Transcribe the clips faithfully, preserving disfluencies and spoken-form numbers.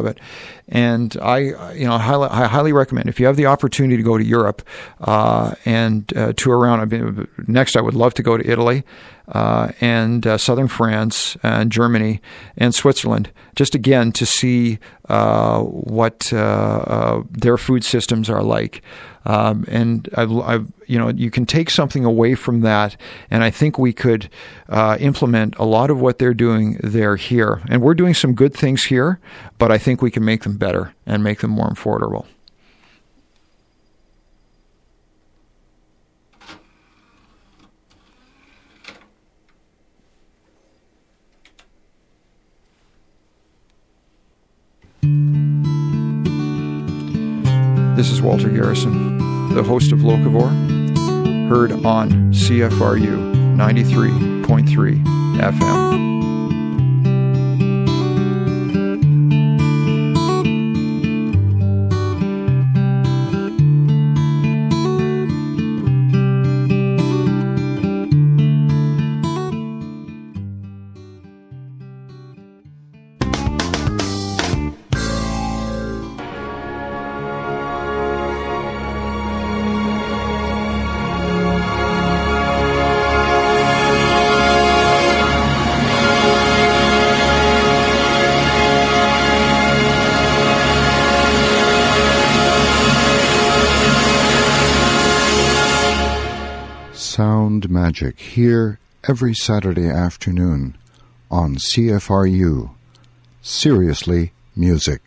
of it. And I, you know, highly, I highly recommend, if you have the opportunity to go to Europe uh, and uh, tour around. I've been, next, I would love to go to Italy uh, and uh, southern France and Germany and Switzerland, just again to see uh, what uh, uh, their food systems are like. Um, and I've, I've, you know, you can take something away from that, and I think we could uh, implement a lot of what they're doing there here. And we're doing some good things here, but I think we can make them better and make them more affordable. This is Walter Garrison, the host of Locavore, heard on C F R U ninety-three point three F M. Sound Magic, here every Saturday afternoon on C F R U. Seriously Music.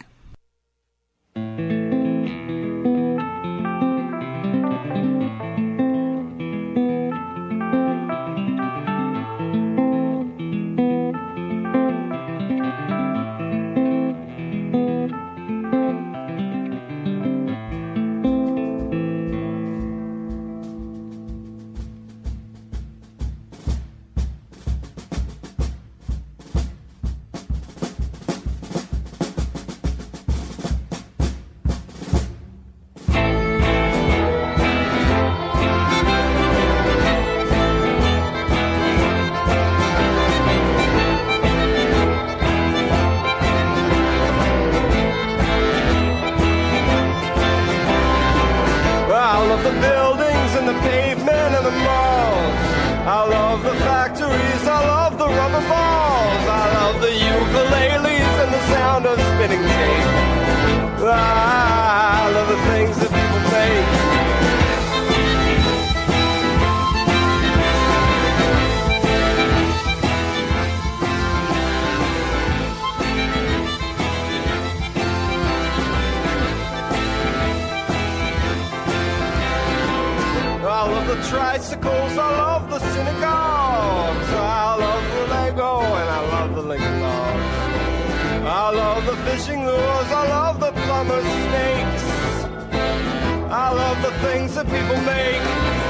Tricycles, I love the synagogues, I love the Lego and I love the Lincoln Logs. I love the fishing lures, I love the plumber's snakes, I love the things that people make.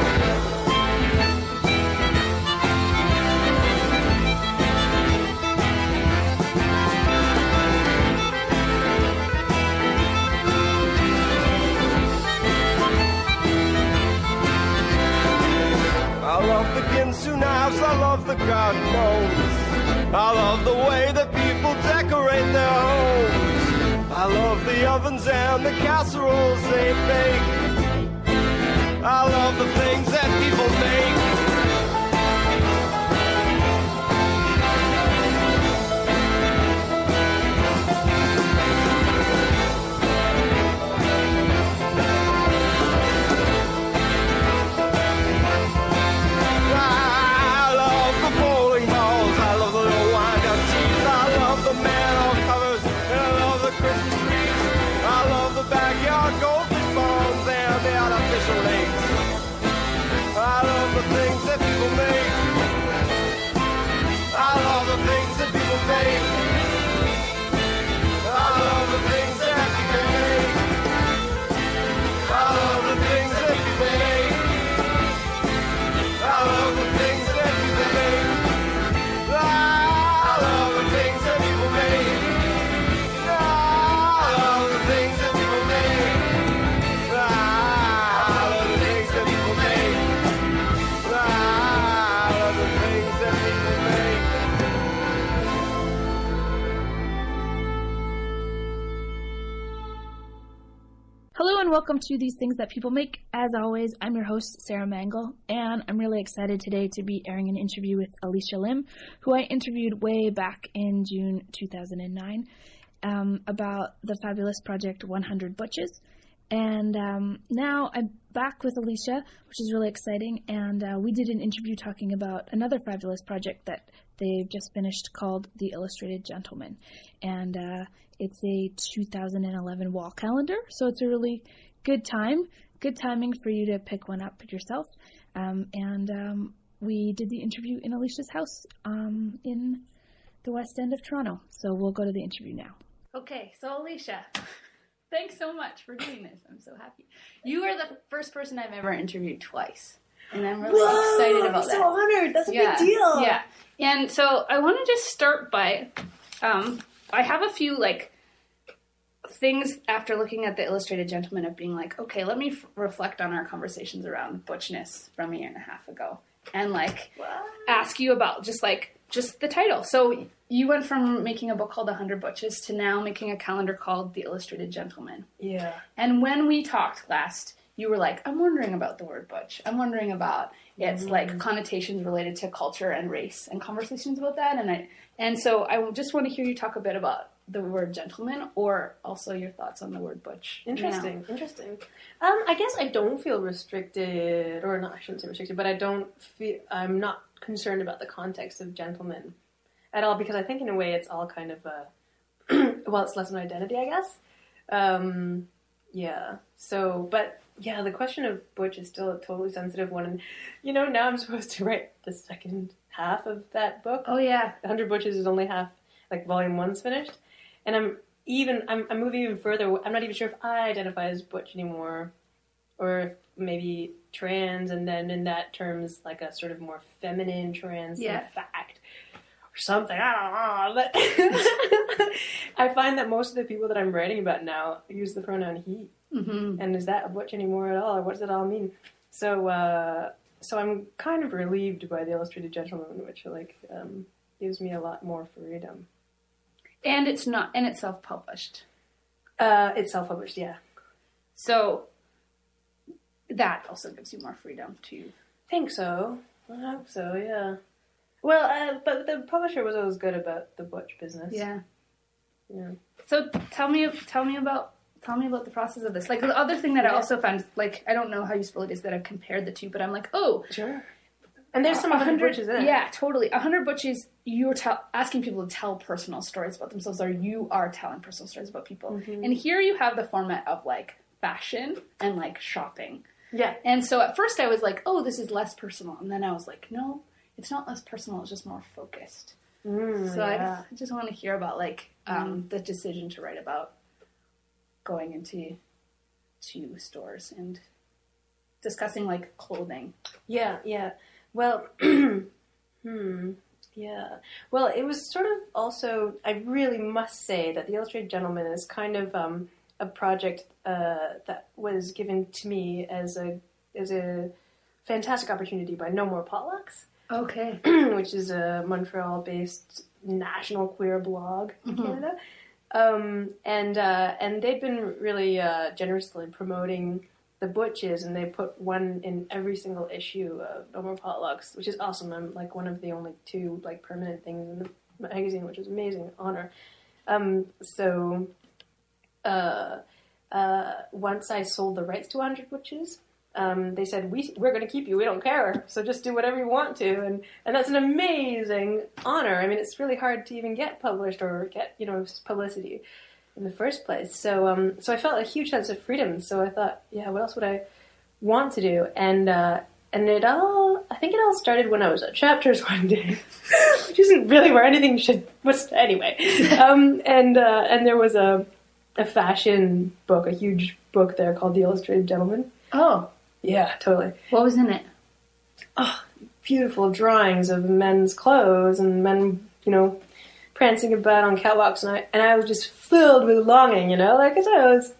I love the Ginsu knives, I love the garden gnomes, I love the way that people decorate their homes. I love the ovens and the casseroles they bake. I love the things that people make. Backyard goldfish ponds and the artificial lakes. I love the Hello and welcome to These Things That People Make. As always, I'm your host, Sarah Mangle, and I'm really excited today to be airing an interview with Alicia Lim, who I interviewed way back in June two thousand nine um, about the fabulous project one hundred Butches. And um, now I'm back with Alicia, which is really exciting, and uh, we did an interview talking about another fabulous project that they've just finished called The Illustrated Gentleman. And uh, it's a two thousand eleven wall calendar, so it's a really good time, good timing for you to pick one up yourself. Um, and um, we did the interview in Alicia's house um, in the West End of Toronto. So we'll go to the interview now. Okay, so Alicia, thanks so much for doing this. I'm so happy. You are the first person I've ever interviewed twice, and I'm really Whoa, excited about I'm that. so honored. That's a yeah, big deal. Yeah. And so I want to just start by, um, I have a few, like, things after looking at The Illustrated Gentleman of being like, okay, let me f- reflect on our conversations around butchness from a year and a half ago. And, like, Wow. ask you about just, like, just the title. So you went from making a book called one hundred Butches to now making a calendar called The Illustrated Gentleman. Yeah. And when we talked last, you were like, I'm wondering about the word butch. I'm wondering about its Mm-hmm. like connotations related to culture and race and conversations about that. And I and so I just want to hear you talk a bit about the word gentleman, or also your thoughts on the word butch. Interesting. Now. Interesting. Um, I guess I don't feel restricted, or not. I shouldn't say restricted, but I don't feel. I'm not concerned about the context of gentleman at all, because I think in a way it's all kind of a. Well, it's less an identity, I guess. Um, yeah. So, but. Yeah, the question of butch is still a totally sensitive one. And, you know, now I'm supposed to write the second half of that book. Oh, yeah. one hundred Butches is only half, like, volume one's finished. And I'm even, I'm, I'm moving even further. I'm not even sure if I identify as butch anymore. Or if maybe trans, and then in that terms, like a sort of more feminine trans, Yeah. in fact. Or something, I don't know. But I find that most of the people that I'm writing about now use the pronoun he. Mm-hmm. And is that a butch anymore at all, or what does it all mean? So, uh, so I'm kind of relieved by The Illustrated Gentleman, which like um, gives me a lot more freedom. And it's not, and it's self-published. Uh, it's self-published, yeah. So that also gives you more freedom to. Think so. I hope so. Yeah. Well, uh, but the publisher was always good about the butch business. Yeah. Yeah. So tell me, tell me about. Tell me about the process of this. Like, the other thing that yeah. I also found, like, I don't know how useful it is that I've compared the two, but I'm like, oh. Sure. And there's some other butches in it. Yeah, totally. one hundred Butches, you're tell, asking people to tell personal stories about themselves, or you are telling personal stories about people. Mm-hmm. And here you have the format of, like, fashion and, like, shopping. Yeah. And so at first I was like, oh, this is less personal. And then I was like, no, it's not less personal, it's just more focused. Mm, so yeah. I just want to hear about, like, um, mm. the decision to write about going into to stores and discussing, like, clothing. Yeah, yeah. Well, hmm, yeah. Well, it was sort of also, I really must say that The Illustrated Gentleman is kind of um, a project uh, that was given to me as a as a fantastic opportunity by No More Potlucks. Okay. Which is a Montreal-based national queer blog in mm-hmm. Canada. Um, and, uh, and they'd been really, uh, generously promoting the butches, and they put one in every single issue of No More Potlucks, which is awesome. I'm, like, one of the only two, like, permanent things in the magazine, which is amazing honor. Um, so, uh, uh, once I sold the rights to one hundred Butches, Um, they said, we, we're going to keep you, we don't care, so just do whatever you want to, and, and that's an amazing honor. I mean, it's really hard to even get published or get, you know, publicity in the first place. So, um, so I felt a huge sense of freedom, so I thought, yeah, what else would I want to do? And, uh, and it all, I think it all started when I was at Chapters one day, which isn't really where anything should, was, anyway. um, and, uh, and there was a, a fashion book, a huge book there called The Illustrated Gentleman. Oh. Yeah, totally. What was in it? Oh, beautiful drawings of men's clothes and men, you know, prancing about on catwalks, and I and I was just filled with longing, you know, like I said, I was,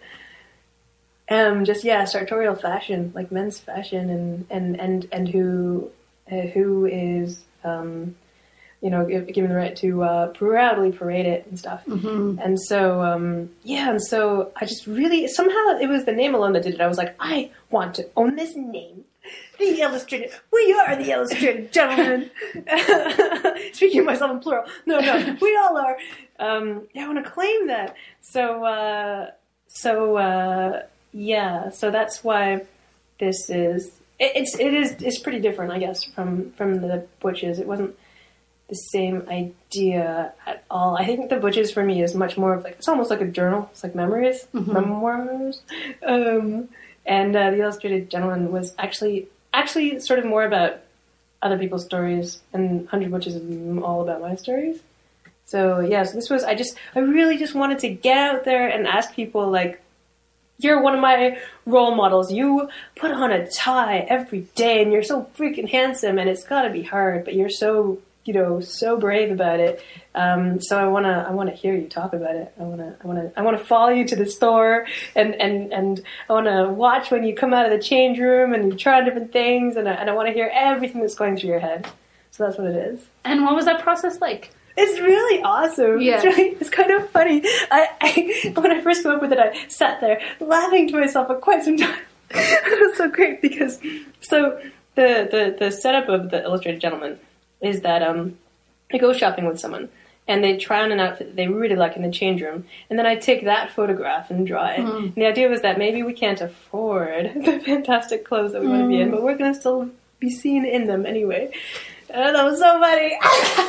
um, just yeah, sartorial fashion, like men's fashion, and and and and who uh, who is um, you know, give, give me the right to uh, proudly parade it and stuff. Mm-hmm. And so, um, yeah, and so I just really, somehow it was the name alone that did it. I was like, I want to own this name. The Illustrated, we are the Illustrated Gentlemen. Speaking of myself in plural. No, no, we all are. Um, yeah, I want to claim that. So, uh, so, uh, yeah, so that's why this is, it, it's, it is, it's pretty different, I guess, from, from the Butches. It wasn't the same idea at all. I think the Butches for me is much more of like, it's almost like a journal. It's like memories, Mm-hmm. memoirs. Um, and uh, the Illustrated Gentleman was actually, actually sort of more about other people's stories, and one hundred Butches is all about my stories. So, yeah, so this was, I just, I really just wanted to get out there and ask people, like, you're one of my role models. You put on a tie every day, and you're so freaking handsome, and it's gotta be hard, but you're so, you know, so brave about it. Um, so I wanna, I wanna hear you talk about it. I wanna, I wanna, I wanna follow you to the store, and, and, and I wanna watch when you come out of the change room and you try different things, and I, and I wanna hear everything that's going through your head. So that's what it is. And what was that process like? It's really awesome. Yeah. It's really, it's kind of funny. I, I, when I first came up with it, I sat there laughing to myself for quite some time. It was so great because, so the, the, the setup of the Illustrated Gentleman is that, um, I go shopping with someone and they try on an outfit that they really like in the change room, and then I take that photograph and draw it. Mm. And the idea was that maybe we can't afford the fantastic clothes that we want to be in, but we're going to still be seen in them anyway. And that was so funny.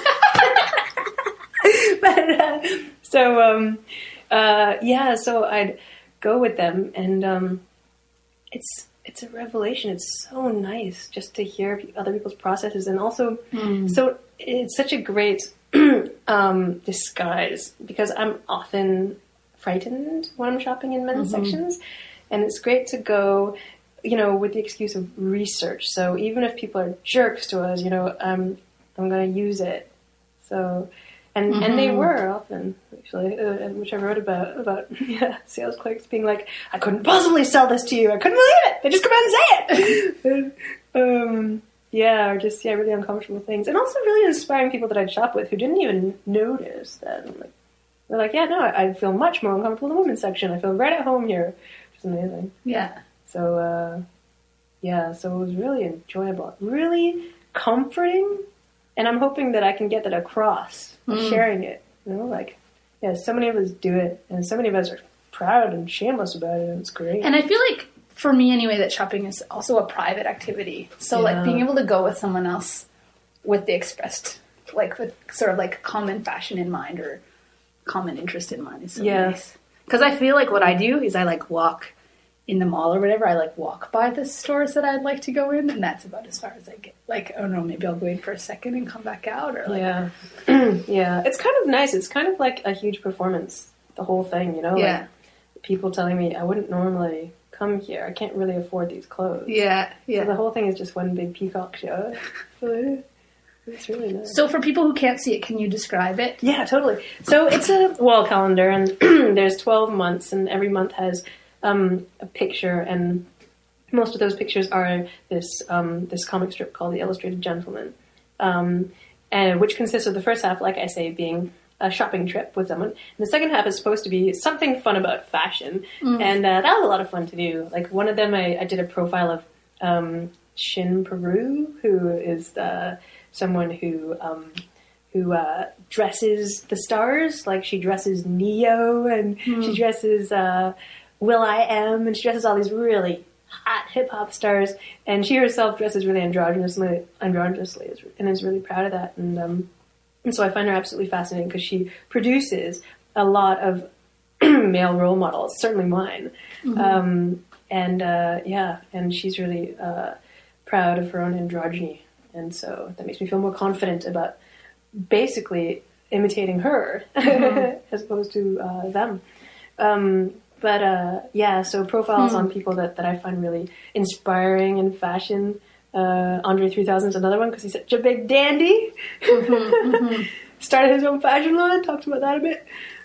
But, uh, so, um, uh, yeah, so I'd go with them, and, um, it's, it's a revelation. It's so nice just to hear pe- other people's processes, and also, Mm. so it's such a great, um, disguise, because I'm often frightened when I'm shopping in men's Mm-hmm. sections, and it's great to go, you know, with the excuse of research. So even if people are jerks to us, you know, um, I'm going to use it. So, and Mm-hmm. and they were often, actually, uh, which I wrote about, about yeah, sales clerks being like, I couldn't possibly sell this to you. I couldn't believe it. They just come out and say it. um, yeah, or just, yeah, really uncomfortable things. And also really inspiring people that I'd shop with who didn't even notice that. I'm like, they're like, yeah, no, I, I feel much more uncomfortable in the women's section. I feel right at home here, which is amazing. Yeah. So, uh, yeah, so it was really enjoyable, really comforting, and I'm hoping that I can get that across, Mm. sharing it, you know, like, yeah, so many of us do it, and so many of us are proud and shameless about it, and it's great. And I feel like, for me anyway, that shopping is also a private activity. So, Yeah. like, being able to go with someone else with the expressed, like, with sort of, like, common fashion in mind or common interest in mind is so Yeah. nice. Because I feel like what I do is I, like, walk in the mall or whatever. I, like, walk by the stores that I'd like to go in, and that's about as far as I get. Like, I don't know, maybe I'll go in for a second and come back out, or, like... Yeah. Yeah, it's kind of nice. It's kind of like a huge performance, the whole thing, you know? Yeah. Like, people telling me, I wouldn't normally come here. I can't really afford these clothes. Yeah, yeah. So the whole thing is just one big peacock show. So it's really nice. So for people who can't see it, can you describe it? Yeah, totally. So it's a wall calendar, and there's twelve months, and every month has um, a picture, and most of those pictures are this um, this comic strip called The Illustrated Gentleman, um, and which consists of the first half, like I say, being a shopping trip with someone, and the second half is supposed to be something fun about fashion, Mm. and uh, that was a lot of fun to do. Like one of them, I, I did a profile of um, Shin Peru, who is uh, someone who um, who uh, dresses the stars, like she dresses Neo, and Mm. she dresses uh, Will I Am, and she dresses all these really hot hip hop stars, and she herself dresses really androgynously, androgynously, and is really proud of that. And um, and so I find her absolutely fascinating because she produces a lot of male role models, certainly mine. Mm-hmm. Um, and uh, yeah, and she's really uh, proud of her own androgyny, and so that makes me feel more confident about basically imitating her Mm-hmm. as opposed to uh, them. Um, but uh, yeah, so profiles Hmm. on people that, that I find really inspiring in fashion. Uh, Andre three thousand is another one because he's such a big dandy. Mm-hmm, Started his own fashion line. Talked about that a bit.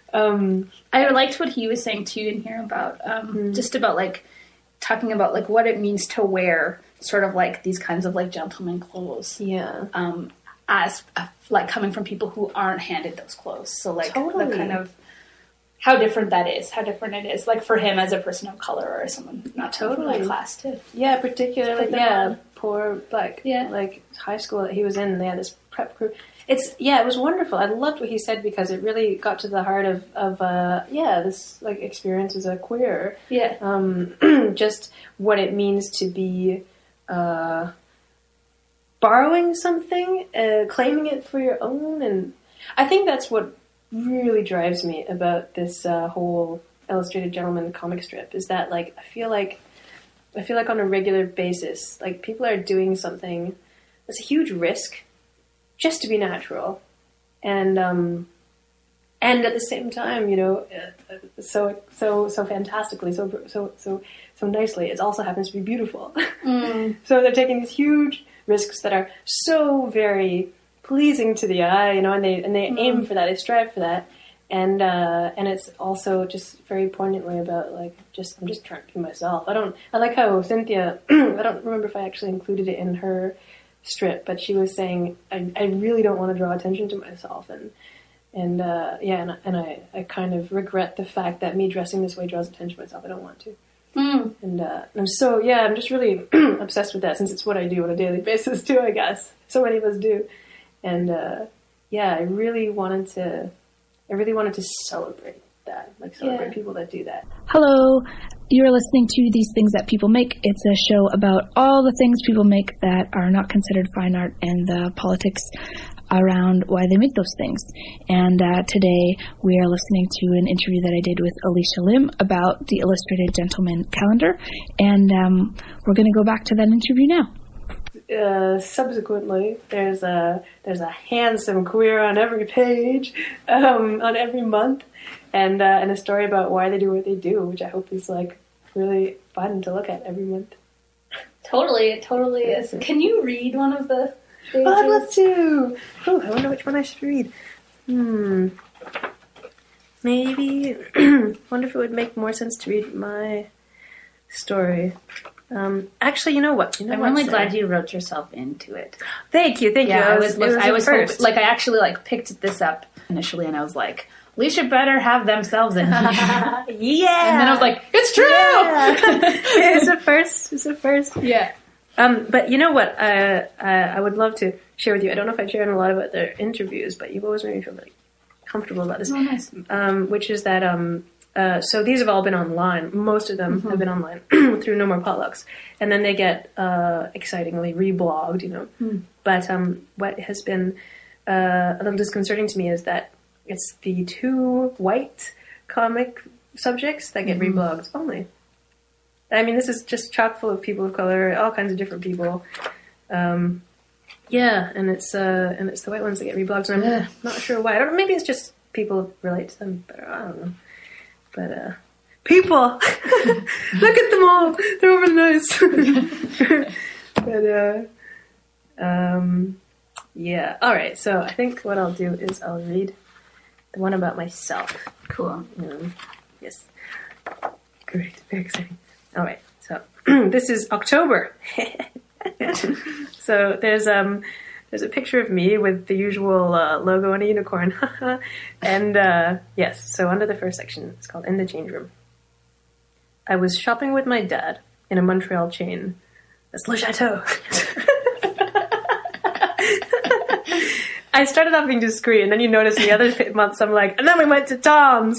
Um, I liked what he was saying too in here about um, Hmm. just about like talking about like what it means to wear sort of like these kinds of like gentleman clothes. yeah, Um, as uh, like coming from people who aren't handed those clothes. So like Totally. the kind of how different that is, how different it is, like for him as a person of color or someone not totally Totally. my class too. Yeah, particularly, Put them yeah, on. poor, like, Yeah. like high school that he was in, they had this prep crew. It's, yeah, it was wonderful. I loved what he said because it really got to the heart of, of uh, yeah, this, like, experience as a queer. Yeah. Um, just what it means to be, uh, borrowing something, uh, claiming it for your own, and I think that's what really drives me about this uh, whole Illustrated Gentleman comic strip is that, like, I feel like I feel like on a regular basis, like, people are doing something that's a huge risk just to be natural, and um, and at the same time, you know, uh, so so so fantastically, so so so so nicely, it also happens to be beautiful. Mm. So they're taking these huge risks that are so very pleasing to the eye, you know, and they and they Mm. aim for that, they strive for that, and uh, and it's also just very poignantly about, like, just I'm just trying to be myself. I don't. I like how Cynthia. I don't remember if I actually included it in her strip, but she was saying I I really don't want to draw attention to myself, and and uh, yeah, and and I I kind of regret the fact that me dressing this way draws attention to myself. I don't want to. Mm. And uh, I'm so, yeah, I'm just really obsessed with that since it's what I do on a daily basis too, I guess. So many of us do. And uh, yeah, I really wanted to, I really wanted to celebrate that, like celebrate Yeah. people that do that. Hello, you're listening to These Things That People Make. It's a show about all the things people make that are not considered fine art and the politics around why they make those things. And uh, today we are listening to an interview that I did with Alicia Lim about the Illustrated Gentleman calendar. And um, we're going to go back to that interview now. Uh, subsequently, there's a there's a handsome queer on every page, um, on every month, and uh, and a story about why they do what they do, which I hope is, like, really fun to look at every month. Totally, it totally is. Can you read one of the pages? Oh, I'd love to. Oh, I wonder which one I should read. Hmm. Maybe. Wonder if it would make more sense to read my story. Um, actually, you know what? You know I'm what, really Sarah? glad you wrote yourself into it. Thank you, thank Yeah, you. I was, it was I a was first. hoping, like, I actually, like, picked this up initially, and I was like, Alicia better have themselves in here. yeah. And then I was like, it's true! Yeah. It's a first. It's a first. Yeah. Um, but you know what? Uh, uh, I would love to share with you. I don't know if I shared a lot about their interviews, but you've always made me feel really comfortable about this. Oh, nice. Um, which is that, um, uh, so these have all been online. Most of them have been online through No More Potlucks. And then they get, uh, excitingly reblogged, you know. Mm. But, um, what has been, uh, a little disconcerting to me is that it's the two white comic subjects that get Mm-hmm. reblogged only. I mean, this is just chock full of people of color, all kinds of different people. Um, yeah, and it's uh, and it's the white ones that get reblogged, and I'm Yeah. not sure why. I don't know. Maybe it's just people relate to them better. I don't know. But uh, people, look at them all. They're all really nice. But uh, um, yeah. All right. So I think what I'll do is I'll read the one about myself. Cool. Um, yes. Great. Very exciting. All right. So this is October. So there's um there's a picture of me with the usual uh, logo and a unicorn. And uh, yes, so under the first section, it's called In the Change Room. I was shopping with my dad in a Montreal chain. That's Le Chateau. I started off being discreet, and then you notice the other p- months I'm like, and then we went to Tom's.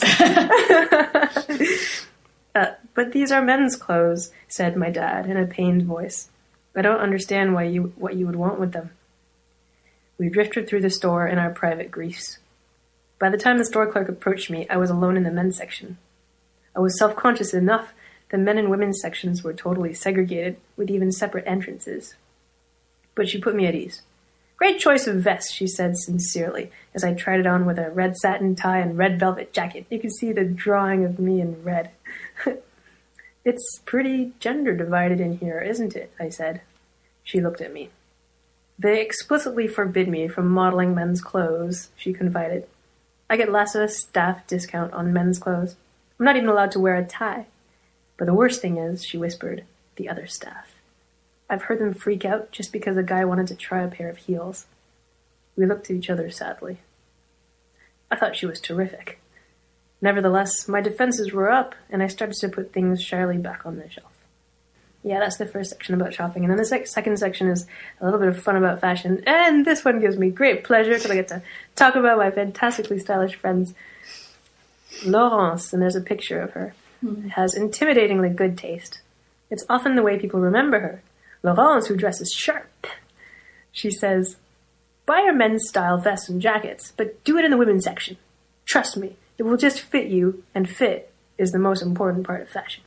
uh, but these are men's clothes, said my dad in a pained voice. I don't understand why you what you would want with them. We drifted through the store in our private griefs. By the time the store clerk approached me, I was alone in the men's section. I was self-conscious enough. The men and women's sections were totally segregated, with even separate entrances. But she put me at ease. Great choice of vest, she said sincerely, as I tried it on with a red satin tie and red velvet jacket. You can see the drawing of me in red. It's pretty gender-divided in here, isn't it? I said. She looked at me. They explicitly forbid me from modeling men's clothes, she confided. I get less of a staff discount on men's clothes. I'm not even allowed to wear a tie. But the worst thing is, she whispered, the other staff. I've heard them freak out just because a guy wanted to try a pair of heels. We looked at each other sadly. I thought she was terrific. Nevertheless, my defenses were up, and I started to put things shyly back on the shelf. Yeah, that's the first section about shopping. And then the sec- second section is a little bit of fun about fashion. And this one gives me great pleasure because I get to talk about my fantastically stylish friends, Laurence, and there's a picture of her. Mm. Has intimidatingly good taste. It's often the way people remember her. Laurence, who dresses sharp. She says, buy your men's style vests and jackets, but do it in the women's section. Trust me, it will just fit you, and fit is the most important part of fashion.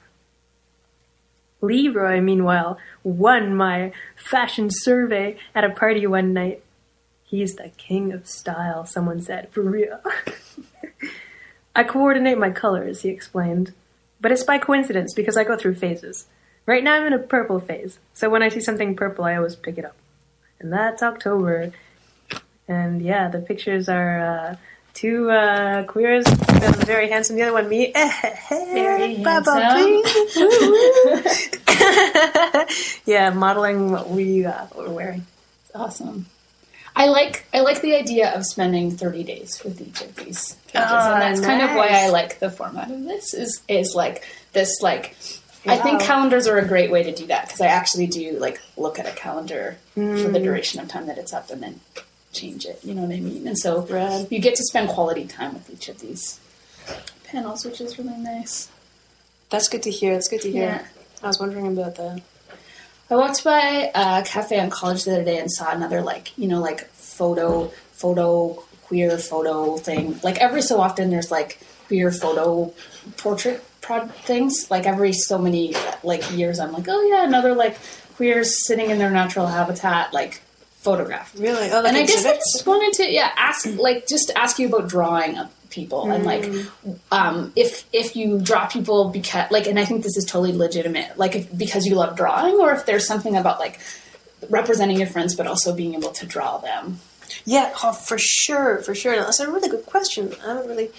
Leroy, meanwhile, won my fashion survey at a party one night. He's the king of style, someone said, for real. I coordinate my colors, he explained. But it's by coincidence because I go through phases. Right now I'm in a purple phase, so when I see something purple, I always pick it up. And that's October. And yeah, the pictures are uh, two uh, queers, one very handsome, the other one me. Very handsome. Yeah, modeling what we uh, what we're wearing. It's awesome. I like I like the idea of spending thirty days with each of these pages, oh, and that's nice. kind of why I like the format of this. Is is like this like. Wow. I think calendars are a great way to do that because I actually do like look at a calendar mm. for the duration of time that it's up and then change it. You know what I mean? And so Rad. You get to spend quality time with each of these panels, which is really nice. That's good to hear. That's good to hear. Yeah. I was wondering about that. I walked by a cafe on College the other day and saw another like you know like photo photo queer photo thing. Like every so often there's like queer photo portrait prod things. Like every so many like years I'm like, oh yeah, another like queers sitting in their natural habitat like photograph. Really? Oh, and I guess I just wanted to yeah ask like just ask you about drawing of people mm. and like um if if you draw people because like and I think this is totally legitimate like if, because you love drawing or if there's something about like representing your friends but also being able to draw them. Yeah, oh, for sure, for sure. That's a really good question. I haven't really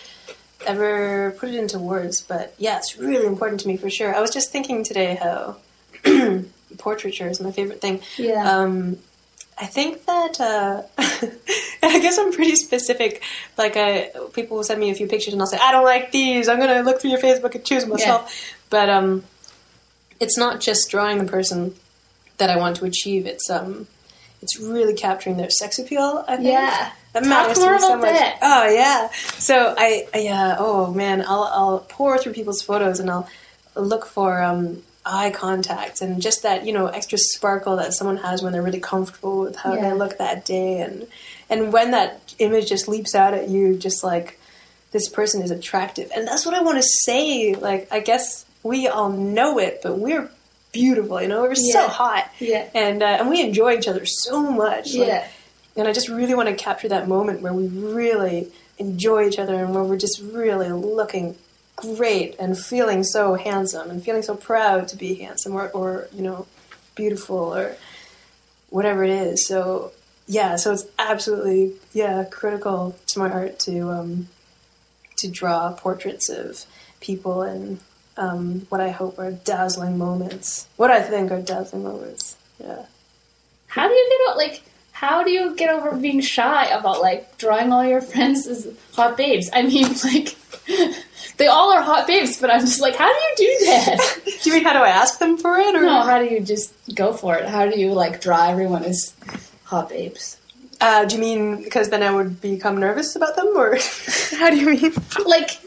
ever put it into words, but yeah, it's really important to me for sure. I was just thinking today how portraiture is my favorite thing. Yeah. Um, I think that, uh, and I guess I'm pretty specific. Like, I, people will send me a few pictures and I'll say, I don't like these. I'm going to look through your Facebook and choose myself. Yeah. But um, it's not just drawing the person that I want to achieve. It's um, it's really capturing their sex appeal, I think. Yeah. That Talk matters more to me so about much. that. Oh, yeah. So, I, yeah, oh, man, I'll, I'll pour through people's photos and I'll look for um, eye contact and just that, you know, extra sparkle that someone has when they're really comfortable with how yeah. they look that day. And, and when that image just leaps out at you, just like, this person is attractive. And that's what I want to say. Like, I guess we all know it, but we're beautiful, you know? We're yeah. so hot. Yeah. And, uh, and we enjoy each other so much. Yeah. Like, and I just really want to capture that moment where we really enjoy each other and where we're just really looking great and feeling so handsome and feeling so proud to be handsome or, or you know, beautiful or whatever it is. So, yeah, so it's absolutely, yeah, critical to my art to um, to draw portraits of people and um, what I hope are dazzling moments. What I think are dazzling moments, yeah. How do you get out, like... How do you get over being shy about, like, drawing all your friends as hot babes? I mean, like, they all are hot babes, but I'm just like, how do you do that? Do you mean, how do I ask them for it? Or? No, how do you just go for it? How do you, like, draw everyone as hot babes? Uh, do you mean because then I would become nervous about them? Or how do you mean? Like,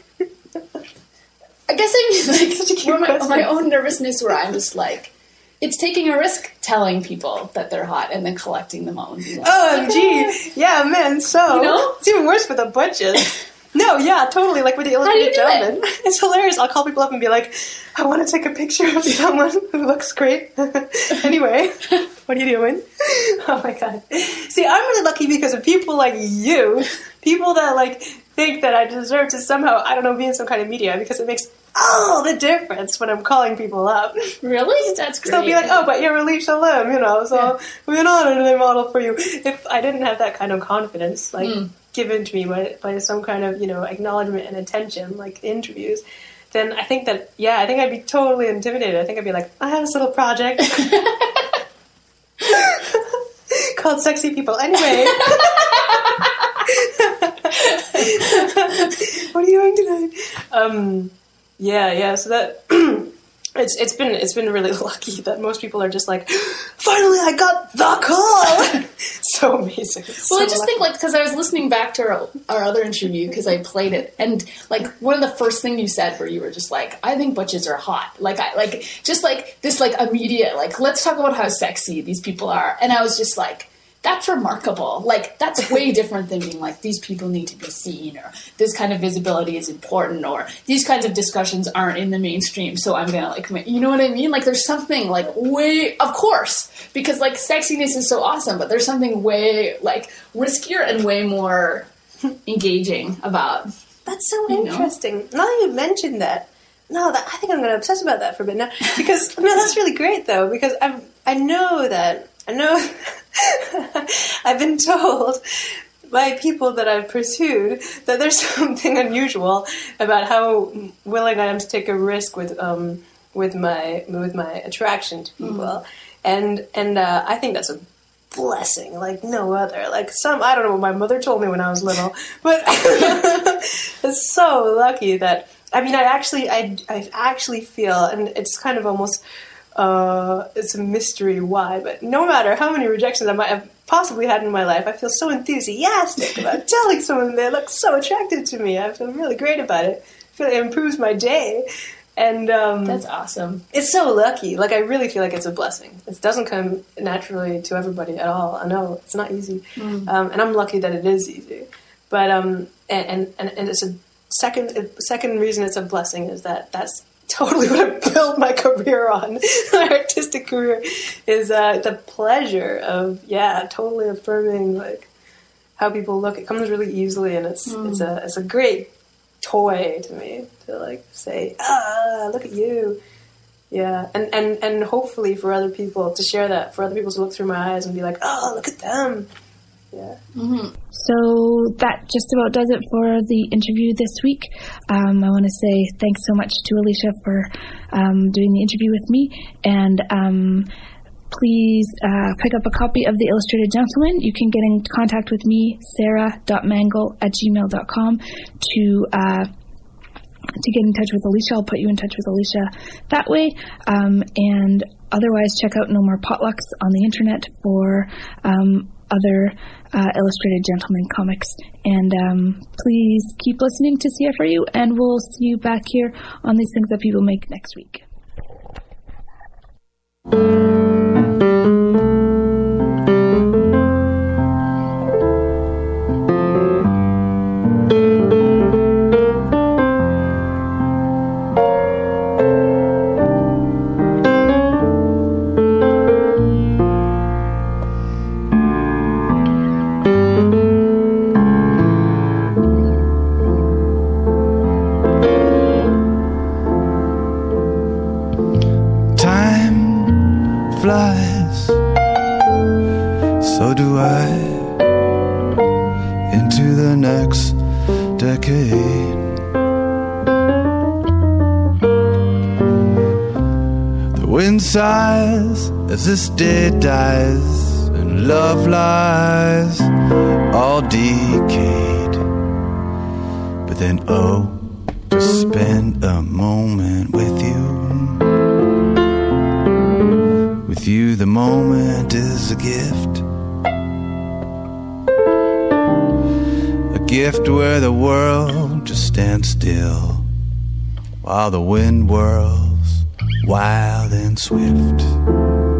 I guess I mean, like, where my, my own nervousness where I'm just like, it's taking a risk telling people that they're hot and then collecting them all. And being like, O M G. Yeah, man, so. You know? It's even worse with the butches. No, yeah, totally, like with the illustrated gentleman. It? It's hilarious. I'll call people up and be like, I want to take a picture of someone who looks great. Anyway, what are you doing? Oh my god. See, I'm really lucky because of people like you, people that, like, think that I deserve to somehow, I don't know, be in some kind of media because it makes all the difference when I'm calling people up. Really? That's great. So they'll be like, oh, but you're Alicia Lim, you know, so yeah. We're an honor to model for you. If I didn't have that kind of confidence, like, mm. given to me by, by some kind of, you know, acknowledgement and attention, like interviews, then I think that, yeah, I think I'd be totally intimidated. I think I'd be like, I have this little project. called Sexy People. Anyway. What are you doing tonight? Um, yeah, yeah. So that it's it's been it's been really lucky that most people are just like, finally, I got the call. So amazing. Well, so I just lucky. think like because I was listening back to our, our other interview because I played it, and like one of the first thing you said where you were just like, I think butches are hot. Like I like just like this like immediate like let's talk about how sexy these people are, and I was just like. That's remarkable. Like, that's way different than being like, these people need to be seen, or this kind of visibility is important, or these kinds of discussions aren't in the mainstream, so I'm gonna, like, you know what I mean? Like, there's something, like, way, of course, because, like, sexiness is so awesome, but there's something way, like, riskier and way more engaging about. That's so you interesting. Know? Now that you mentioned that, no, that, I think I'm going to obsess about that for a bit now, because, no, that's really great, though, because I I know that, I know, I've been told by people that I've pursued that there's something unusual about how willing I am to take a risk with um with my with my attraction to people, mm. and and uh, I think that's a blessing like no other. Like some I don't know what my mother told me when I was little, but it's so lucky that I mean I actually I I actually feel, and it's kind of almost. Uh, it's a mystery why, but no matter how many rejections I might have possibly had in my life, I feel so enthusiastic about telling someone they look so attracted to me. I feel really great about it. I feel it improves my day. And um, that's awesome. It's so lucky. Like, I really feel like it's a blessing. It doesn't come naturally to everybody at all. I know it's not easy. Mm. Um, and I'm lucky that it is easy. But, um, and, and, and it's a second, second reason it's a blessing is that that's totally what I built my career on, my artistic career, is uh, the pleasure of, yeah, totally affirming, like, how people look. It comes really easily, and it's mm. it's a it's a great toy to me to, like, say, ah, look at you. Yeah, and, and, and hopefully for other people to share that, for other people to look through my eyes and be like, oh, look at them. Yeah. Mm-hmm. So that just about does it for the interview this week. Um, I want to say thanks so much to Alicia for um, doing the interview with me, and um, please uh, pick up a copy of The Illustrated Gentleman. You can get in contact with me, sarah dot mangle at gmail dot com, to uh, to get in touch with Alicia. I'll put you in touch with Alicia that way. Um, and otherwise, check out No More Potlucks on the internet for um, other uh, Illustrated Gentleman comics. And um, please keep listening to C F R U, and we'll see you back here on These Things That People Make next week. flies, so do I, into the next decade. The wind sighs as this day dies, and love lies all decayed. But then, oh, to spend a moment with you. With you, the moment is a gift. A gift where the world just stands still, while the wind whirls wild and swift.